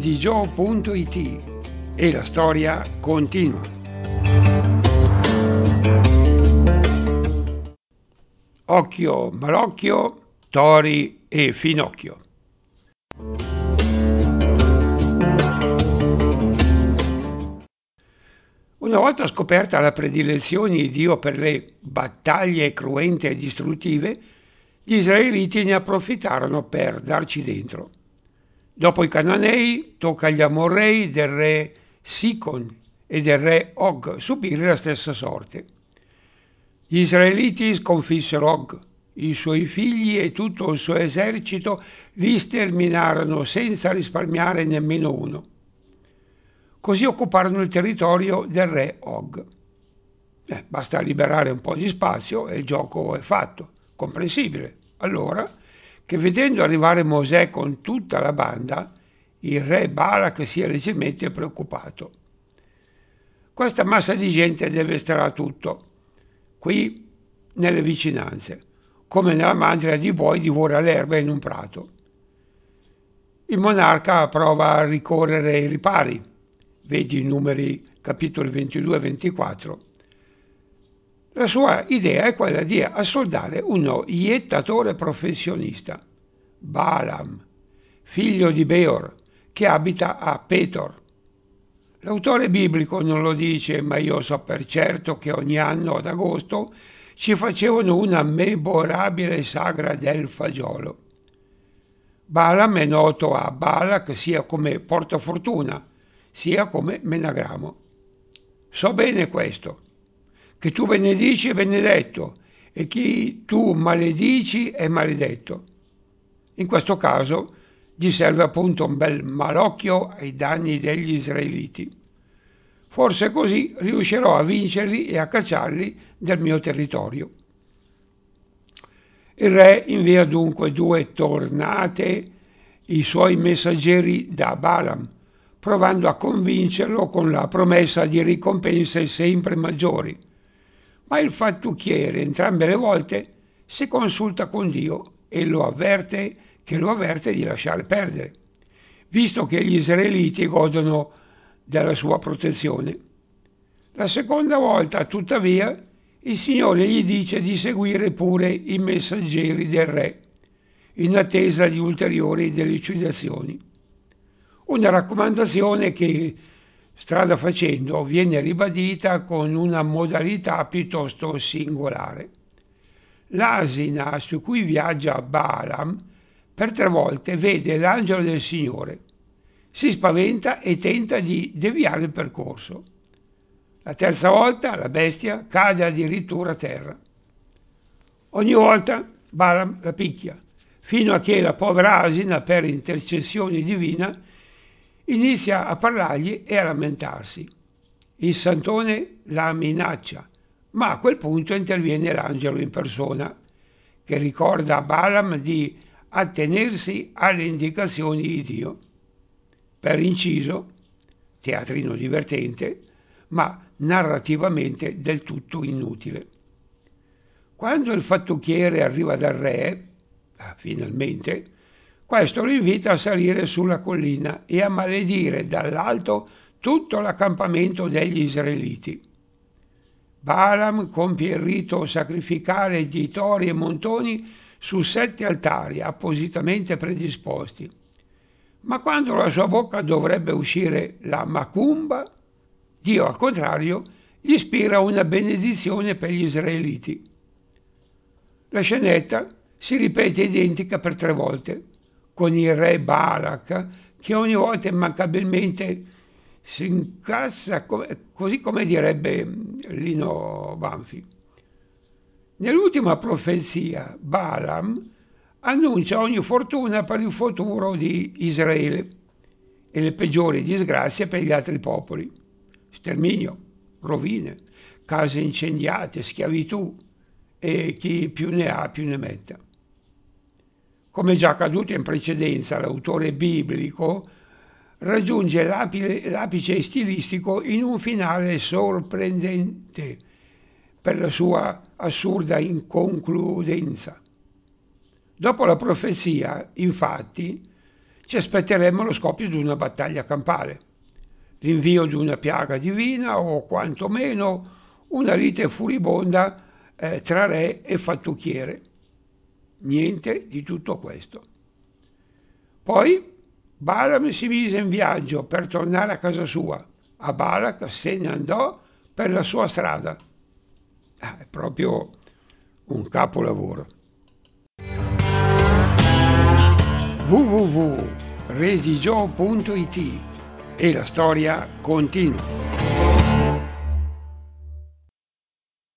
GiovedìGio.it e la storia continua. Occhio, Malocchio, Tori e Finocchio. Una volta scoperta la predilezione di Dio per le battaglie cruente e distruttive, gli israeliti ne approfittarono per darci dentro. Dopo i Cananei tocca agli Amorrei del re Sicon e del re Og subire la stessa sorte. Gli israeliti sconfissero Og, i suoi figli e tutto il suo esercito li sterminarono senza risparmiare nemmeno uno. Così occuparono il territorio del re Og. Basta liberare un po' di spazio e il gioco è fatto, comprensibile. Allora, che vedendo arrivare Mosè con tutta la banda, il re Balak sia leggermente preoccupato. Questa massa di gente devasterà tutto, qui nelle vicinanze, come nella mandria di buoi divora l'erba in un prato. Il monarca prova a ricorrere ai ripari, vedi i numeri capitoli 22 e 24. La sua idea è quella di assoldare uno iettatore professionista, Balaam, figlio di Beor, che abita a Petor. L'autore biblico non lo dice, ma io so per certo che ogni anno ad agosto ci facevano una memorabile sagra del fagiolo. Balaam è noto a Balak sia come portafortuna, sia come menagramo. So bene questo, che tu benedici è benedetto e chi tu maledici è maledetto. In questo caso gli serve appunto un bel malocchio ai danni degli israeliti. Forse così riuscirò a vincerli e a cacciarli dal mio territorio. Il re invia dunque 2 tornate i suoi messaggeri da Balaam, provando a convincerlo con la promessa di ricompense sempre maggiori. Ma il fattucchiere entrambe le volte si consulta con Dio e lo avverte di lasciare perdere, visto che gli israeliti godono della sua protezione. La seconda volta, tuttavia, il Signore gli dice di seguire pure i messaggeri del re, in attesa di ulteriori delucidazioni. Una raccomandazione che, strada facendo, viene ribadita con una modalità piuttosto singolare. L'asina su cui viaggia Balaam per 3 volte vede l'angelo del Signore, si spaventa e tenta di deviare il percorso. La terza volta la bestia cade addirittura a terra. Ogni volta Balaam la picchia, fino a che la povera asina, per intercessione divina, inizia a parlargli e a lamentarsi. Il santone la minaccia, ma a quel punto interviene l'angelo in persona, che ricorda a Balaam di attenersi alle indicazioni di Dio. Per inciso, teatrino divertente, ma narrativamente del tutto inutile. Quando il fattucchiere arriva dal re, finalmente, questo lo invita a salire sulla collina e a maledire dall'alto tutto l'accampamento degli israeliti. Balaam compie il rito sacrificale di tori e montoni su 7 altari appositamente predisposti. Ma quando dalla sua bocca dovrebbe uscire la macumba, Dio, al contrario, gli ispira una benedizione per gli israeliti. La scenetta si ripete identica per 3 volte, con il re Balak che ogni volta immancabilmente si incassa, così come direbbe Lino Banfi. Nell'ultima profezia Balaam annuncia ogni fortuna per il futuro di Israele e le peggiori disgrazie per gli altri popoli. Sterminio, rovine, case incendiate, schiavitù e chi più ne ha più ne metta. Come già accaduto in precedenza, l'autore biblico raggiunge l'apice stilistico in un finale sorprendente per la sua assurda inconcludenza. Dopo la profezia, infatti, ci aspetteremmo lo scoppio di una battaglia campale, l'invio di una piaga divina o quantomeno una lite furibonda tra re e fattucchiere. Niente di tutto questo. Poi Balaam si mise in viaggio per tornare a casa sua. A Balak se ne andò per la sua strada. È proprio un capolavoro. www.religio.it e la storia continua.